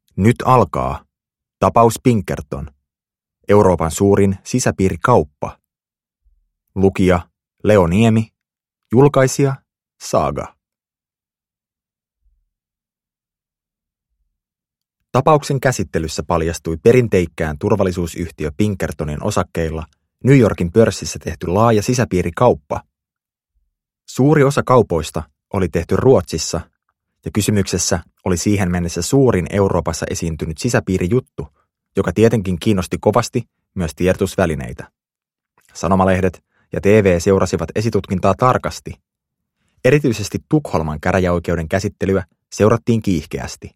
Nyt alkaa. Tapaus Pinkerton. Euroopan suurin sisäpiirikauppa. Lukija Leo Niemi. Julkaisija Saga. Tapauksen käsittelyssä paljastui perinteikkään turvallisuusyhtiö Pinkertonin osakkeilla New Yorkin pörssissä tehty laaja sisäpiirikauppa. Suuri osa kaupoista oli tehty Ruotsissa, ja kysymyksessä oli siihen mennessä suurin Euroopassa esiintynyt sisäpiirijuttu, joka tietenkin kiinnosti kovasti myös tiedotusvälineitä. Sanomalehdet ja TV seurasivat esitutkintaa tarkasti. Erityisesti Tukholman käräjäoikeuden käsittelyä seurattiin kiihkeästi.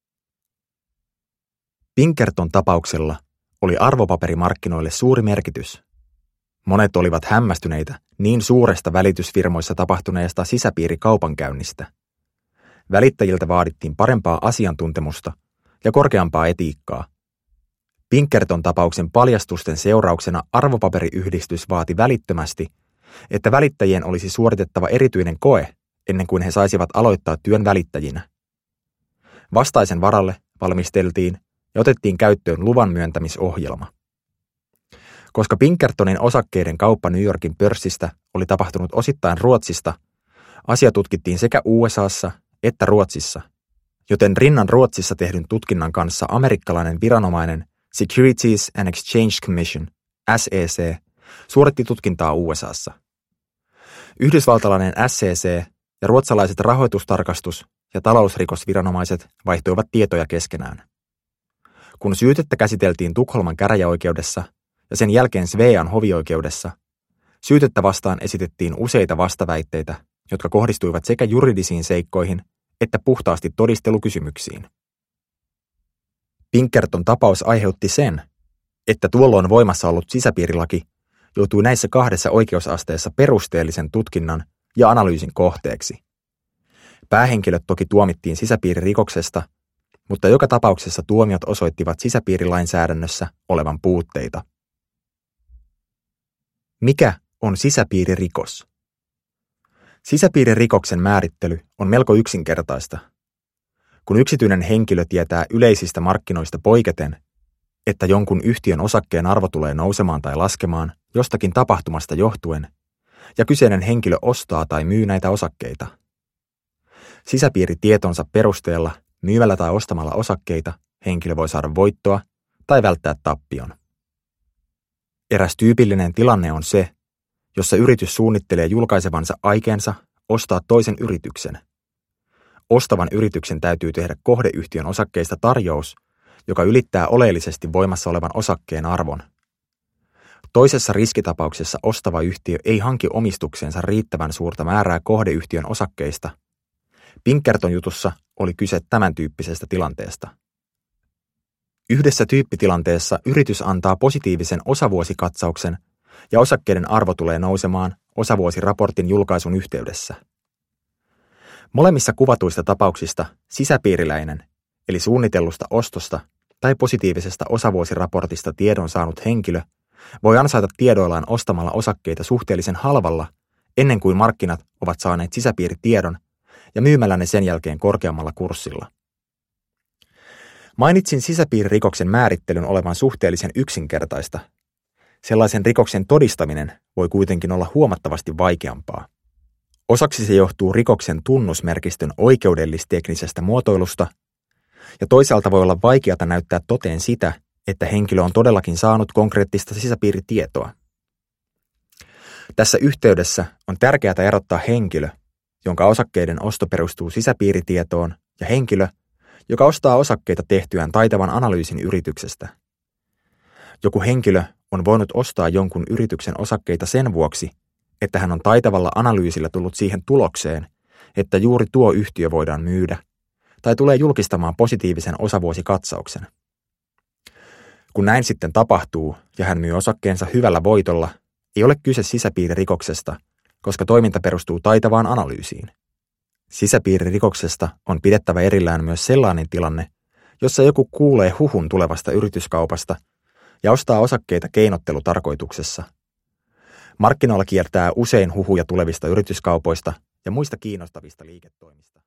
Pinkerton tapauksella oli arvopaperimarkkinoille suuri merkitys. Monet olivat hämmästyneitä niin suuresta välitysfirmoissa tapahtuneesta sisäpiirikaupankäynnistä. Välittäjiltä vaadittiin parempaa asiantuntemusta ja korkeampaa etiikkaa. Pinkerton tapauksen paljastusten seurauksena arvopaperiyhdistys vaati välittömästi, että välittäjien olisi suoritettava erityinen koe ennen kuin he saisivat aloittaa työn välittäjinä. Vastaisen varalle valmisteltiin ja otettiin käyttöön luvan myöntämisohjelma. Koska Pinkertonin osakkeiden kauppa New Yorkin pörssistä oli tapahtunut osittain Ruotsista, asia tutkittiin sekä USAssa että Ruotsissa, joten rinnan Ruotsissa tehdyn tutkinnan kanssa amerikkalainen viranomainen Securities and Exchange Commission, SEC, suoritti tutkintaa USAssa. Yhdysvaltalainen SEC ja ruotsalaiset rahoitustarkastus- ja talousrikosviranomaiset vaihtoivat tietoja keskenään. Kun syytettä käsiteltiin Tukholman käräjäoikeudessa ja sen jälkeen Svean hovioikeudessa, syytettä vastaan esitettiin useita vastaväitteitä, jotka kohdistuivat sekä juridisiin seikkoihin että puhtaasti todistelukysymyksiin. Pinkerton tapaus aiheutti sen, että tuolloin voimassa ollut sisäpiirilaki joutui näissä kahdessa oikeusasteessa perusteellisen tutkinnan ja analyysin kohteeksi. Päähenkilöt toki tuomittiin sisäpiiririkoksesta, mutta joka tapauksessa tuomiot osoittivat sisäpiirilainsäädännössä olevan puutteita. Mikä on sisäpiiririkos? Sisäpiiririkoksen määrittely on melko yksinkertaista. Kun yksityinen henkilö tietää yleisistä markkinoista poiketen, että jonkun yhtiön osakkeen arvo tulee nousemaan tai laskemaan jostakin tapahtumasta johtuen, ja kyseinen henkilö ostaa tai myy näitä osakkeita. Sisäpiiritietonsa perusteella myymällä tai ostamalla osakkeita henkilö voi saada voittoa tai välttää tappion. Eräs tyypillinen tilanne on se, jossa yritys suunnittelee julkaisevansa aikeensa ostaa toisen yrityksen. Ostavan yrityksen täytyy tehdä kohdeyhtiön osakkeista tarjous, joka ylittää oleellisesti voimassa olevan osakkeen arvon. Toisessa riskitapauksessa ostava yhtiö ei hanki omistukseensa riittävän suurta määrää kohdeyhtiön osakkeista. Pinkerton jutussa oli kyse tämän tyyppisestä tilanteesta. Yhdessä tyyppitilanteessa yritys antaa positiivisen osavuosikatsauksen ja osakkeiden arvo tulee nousemaan osavuosiraportin julkaisun yhteydessä. Molemmissa kuvatuista tapauksista sisäpiiriläinen, eli suunnitellusta ostosta tai positiivisesta osavuosiraportista tiedon saanut henkilö, voi ansaita tiedoillaan ostamalla osakkeita suhteellisen halvalla ennen kuin markkinat ovat saaneet sisäpiiritiedon ja myymällä ne sen jälkeen korkeammalla kurssilla. Mainitsin sisäpiiririkoksen määrittelyn olevan suhteellisen yksinkertaista. Sellaisen rikoksen todistaminen voi kuitenkin olla huomattavasti vaikeampaa. Osaksi se johtuu rikoksen tunnusmerkistön oikeudellisteknisestä muotoilusta, ja toisaalta voi olla vaikeata näyttää toteen sitä, että henkilö on todellakin saanut konkreettista sisäpiiritietoa. Tässä yhteydessä on tärkeää erottaa henkilö, jonka osakkeiden osto perustuu sisäpiiritietoon, ja henkilö, joka ostaa osakkeita tehtyään taitavan analyysin yrityksestä. Joku henkilö on voinut ostaa jonkun yrityksen osakkeita sen vuoksi, että hän on taitavalla analyysillä tullut siihen tulokseen, että juuri tuo yhtiö voidaan myydä, tai tulee julkistamaan positiivisen osavuosikatsauksen. Kun näin sitten tapahtuu ja hän myy osakkeensa hyvällä voitolla, ei ole kyse sisäpiiririkoksesta, koska toiminta perustuu taitavaan analyysiin. Sisäpiiririkoksesta on pidettävä erillään myös sellainen tilanne, jossa joku kuulee huhun tulevasta yrityskaupasta ja ostaa osakkeita keinottelutarkoituksessa. Markkinoilla kiertää usein huhuja tulevista yrityskaupoista ja muista kiinnostavista liiketoimista.